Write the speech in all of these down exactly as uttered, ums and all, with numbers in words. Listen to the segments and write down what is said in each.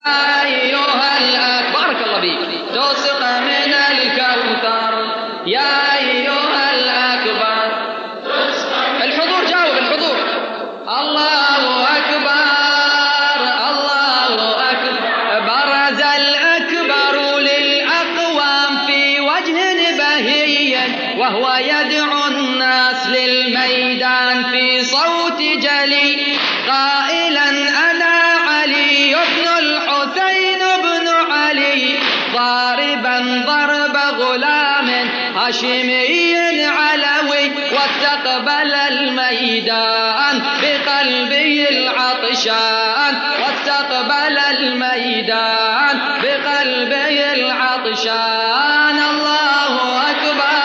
أيها الأكبر بارك الله بيك تسقى من الكوثر يا أيها الأكبر الحضور جاوب الحضور الله أكبر الله أكبر برز الأكبر للأقوام في وجه بهي وهو يدعو الناس للميدان في صوت جلي قائلا أنا علي بن الحسين بن علي ضاربا ضرب غلام هاشمي علوي واستقبل الميدان بقلبه العطشان واستقبل الميدان بقلبه العطشان الله أكبر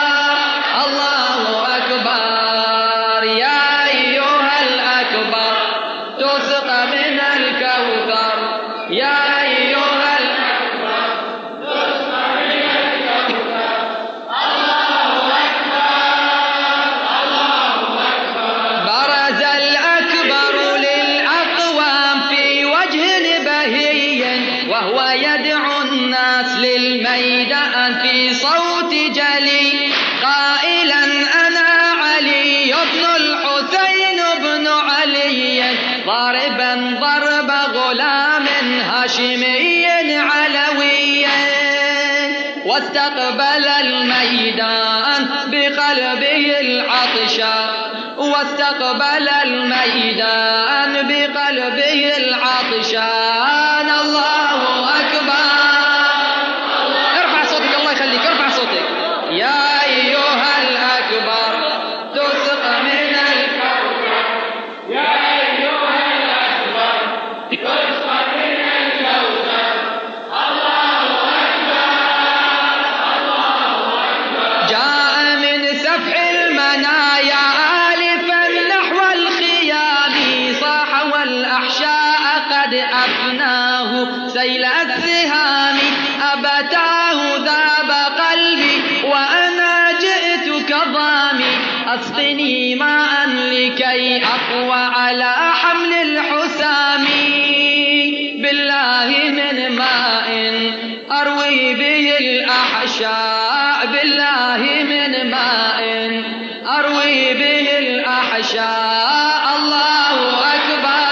الله أكبر يا أيها الأكبر تسقى من الكوثر يا أيها الأكبر تسقى من الكوثر الله أكبر الله أكبر برز الأكبر للأقوام في وجه بهي وهو يدعو الناس للميدان في صوت جلي قائلا أنا علي بن الحسين بن علي ضاربا ضرب غلام هاشمي علوي واستقبل الميدان بقلبه العطشان واستقبل الميدان بقلبه العطشان الله أكبر ارفع صوتك الله يخليك ارفع صوتك يا أيها الأكبر تسقى من الكوثر يا أيها الأكبر تسقى من الكوثر الله أكبر الله أكبر جاء من سفح المنايا آلفا نحو الخيام صاح والأحشاء قد أفناه سيل السهام أبتاه ذاب قلبي وأنا جئتك ضامي أسقني ماء لكي أقوى على حمل الحسام بالله من ماء أروي به الأحشاء بالله من ماء أروي به الأحشاء الله أكبر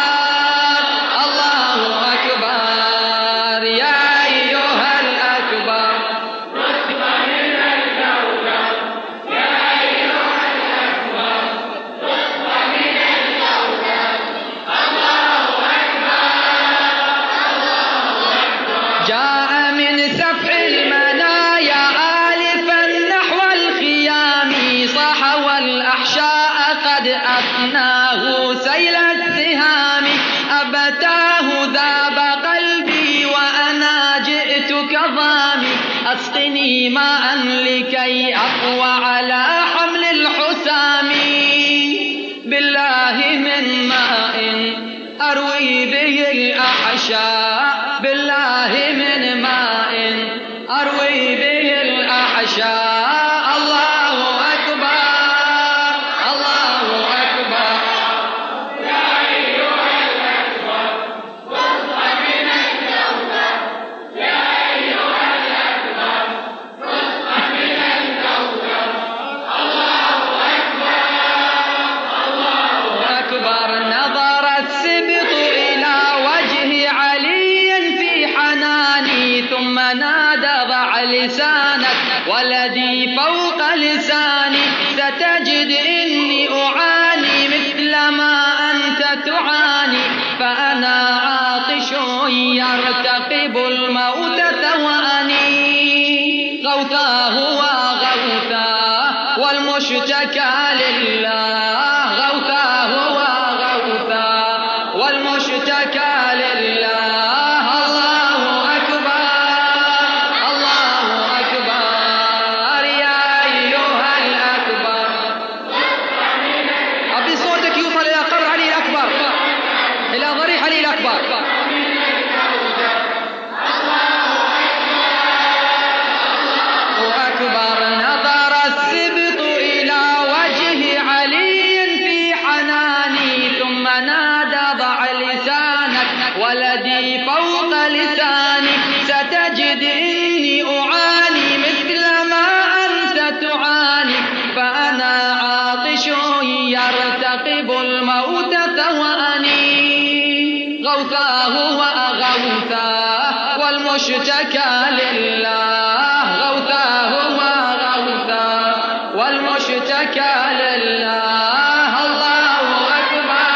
الله أكبر يا أيها الأكبر تسقى من الكوثر يا أيها الأكبر تسقى من الكوثر الله أكبر الله أكبر جاء من سفح المنايا آلفا نحو الخيام صاح والأحشاء قد أفناه سيل السهام أبتاه ذاب قلبي وأنا جئتك ضامي أسقني ماء لكي أقوى على حمل الحسام بالله من ماء أروي به الأحشاء بالله من ماء أروي به الأحشاء الله أكبر الله أكبر يا أيها الأكبر تسقى من الكوثر يا أيها الأكبر تسقى من الكوثر الله أكبر الله أكبر نظر السبط إلى وجه علي في حناني ثم نادى ضع لسانك ولدي فوق لساني ستجد إني أعاني مثل ما أنت تعاني فأنا عاطش يرتقب الموت ثواني غوثاه وغوثاه والمشتكى لله غوثاه وغوثاه والمشتكى لله الله أكبر الله أكبر يا أيها الأكبر أبي صوتك يوصل إلى قبر علي الأكبر إلى ضريح علي الأكبر الله وغوثاه والمشتكى لله، غوثاه وغوثاه والمشتكى لله. الله أكبر.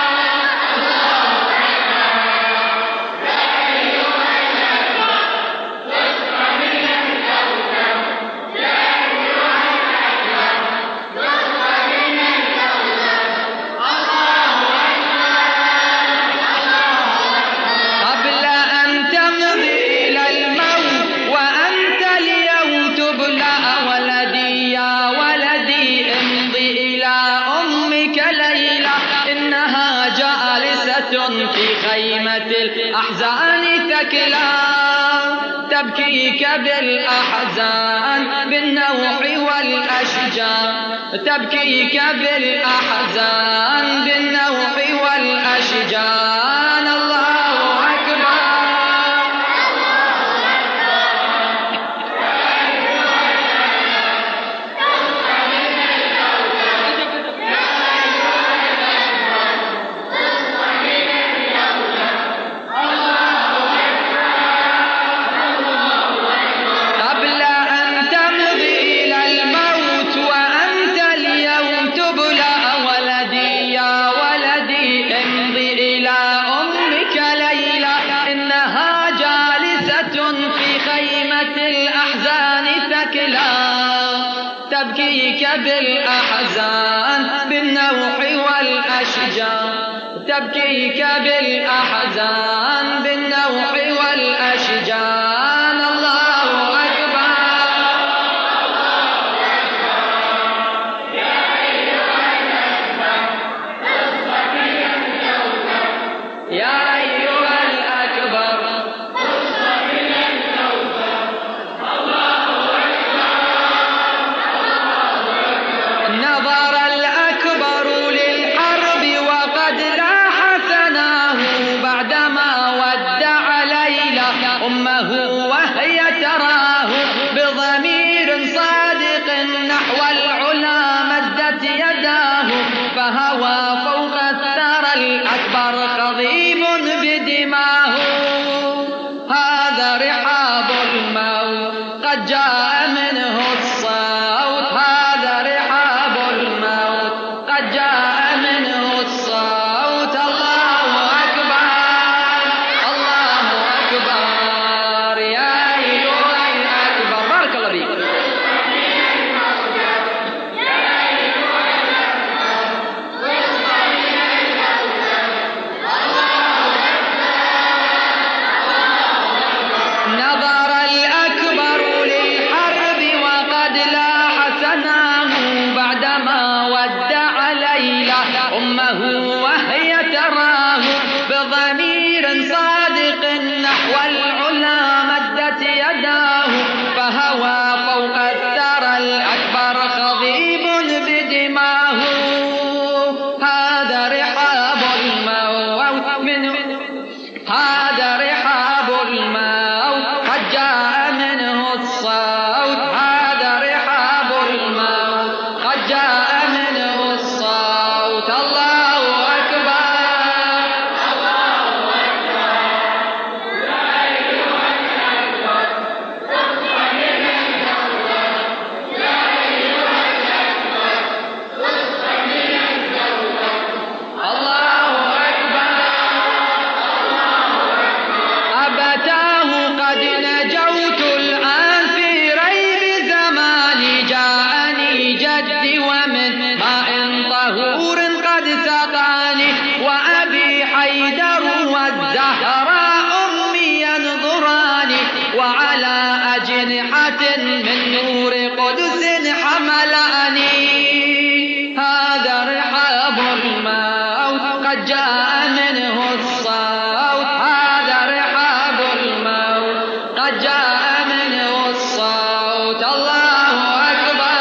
قبل أن تمضي إلى الموت وأنت اليوم تبلى، ولدي يا ولدي امضي إلى أمك ليلى، إنها جالسة في خيمة الأحزان ثكلى، تبكيك بالأحزان بالنوح والأشجار، تبكيك بالأحزان بالنوح والأشجار. الله أكبر. قبل أن تمضي إلى الموت وأنت اليوم تبلى، ولدي يا ولدي امضي إلى أمك ليلى، إنها جالسة في خيمة الأحزان ثكلى، تبكيك بالأحزان بالنوح والأشجار، تبكيك بالأحزان بالنوح والأشجار. الله أكبر. يا أيها الأكبر. نظر الأكبر للحرب وقد لاح ثناه، بعدما ودع ليلى أمه وهي تراه، بضمير صادق نحو العلا مدت يداه، فهوى فوق الثرى الأكبر خضيب بدماه. هذا رحاب الموت قد جاء منه الصوت، هذا رحاب الموت قد جاء منه الصوت. الله أكبر. الله أكبر. يا أيها الأكبر. بارك الله فيك. نظر الأكبر للحرب وقد لاح ثناه، بعدما ودع ليلى أمه وهي تراه، بضمير صادق نحو العلا مدت يداه، فهوى فوق الثرى الأكبر خضيب بدماه. هذا رحاب الموت منه، هذا رحاب الموت قد جاء منه الصوت، هذا رحاب الموت قد جاء منه الصوت. الله أكبر. الله أكبر. أبتاه قد نجوت الآن في ريب زماني، جاءني جدي ومن ماء طهور قد سقاني، وأبي حيدر والزهراء أمي ينظراني، وعلى أجنحة من نور قدس حملاني. هذا رحاب الموت قد جاء منه الصوت، هذا رحاب الموت قد جاء منه الصوت. الله أكبر.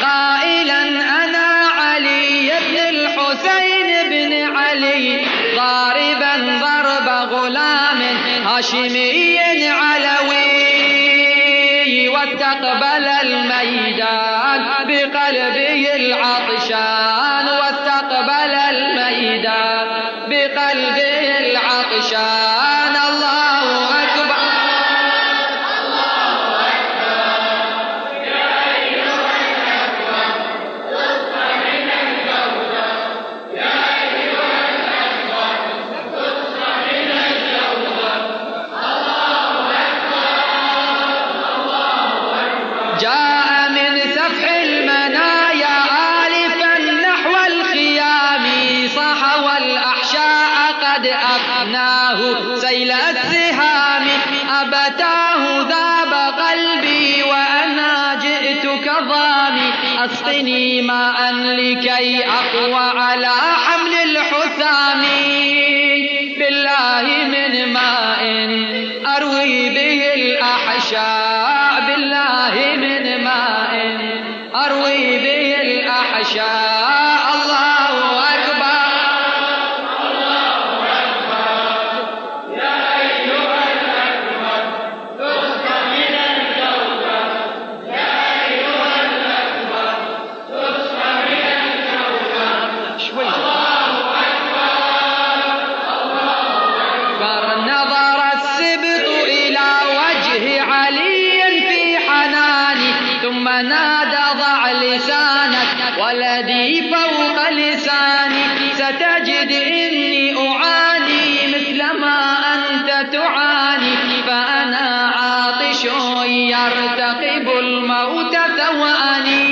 قائلا أنا علي بن الحسين بن علي ضاربا ضرب غلام هاشمي علوي واستقبل الميدان بقلبه العطشان واستقبل الميدان بقلبه العطشان. الله أكبر الله أكبر يا أيها الأكبر تصفى من الكوثر يا أيها الأكبر تصفى من الكوثر. الله أكبر الله أكبر. جاء من سفح المنايا آلفا نحو الخيام صاح والأحشاء قد أفناه سيل السهام أبتاه ذاب قلبي وأنا جئتك ضامي أسقني ماء لكي أقوى على حمل الحسام بالله من ماء أروي به الأحشاء بالله من ماء أروي به الأحشاء. الله أكبر الله أكبر يا أيها الأكبر تصفى من الكوثر يا أيها الأكبر تصفى من الكوثر. شوي الله أكبر الله أكبر. نظر السبط إلى وجه علي في حناني ثم نادى ضع لسانك ولدي فوق لساني ستجد إني أعاني مثل ما أنت تعاني فأنا عاطش يرتقب الموت ثواني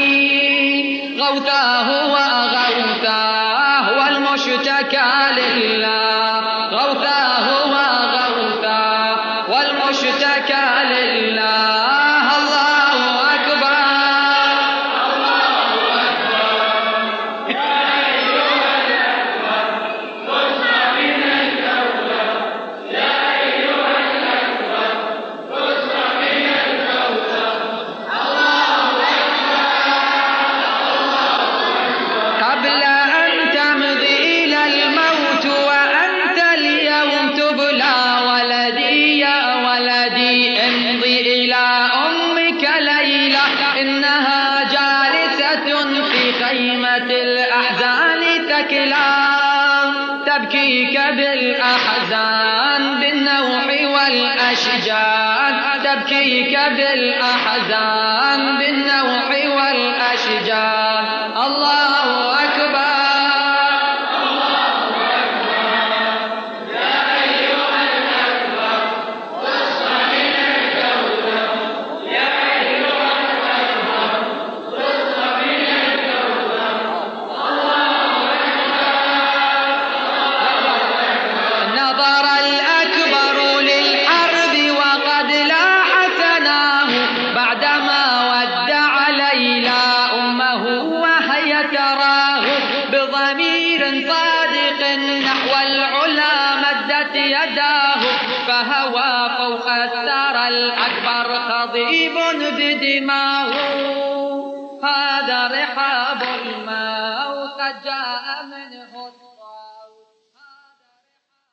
غوثاه وغوثاه والمشتكى لله غوثاه وغوثاه والمشتكى لله. الله أكبر الله أكبر يا أيها الأكبر تصفى من الكوثر يا أيها الأكبر تصفى من الكوثر. الله أكبر. قبل أن تمضي إلى الموت وأنت اليوم تبلى ولدي يا ولدي امضي إلى أمك ليلى إنها جالسة في خيمة الأحزان تكلى تبكيك بالأحزان بالنوح والأشجان تبكيك بالأحزان بالنوح والأشجان. الله أكبر الله أكبر يا أيها الأكبر تصفى من الكوثر يا أيها الأكبر تصفى من الكوثر. الله أكبر. نظر الأكبر للحرب وقد لاح ثناه بعدما ودع ليلى أمه وهي تراه بضمير صادق نحو العلا مدت يداه فهوى فوق الثرى الأكبر خضيب بدماه هذا رحاب الماء قد جاء منه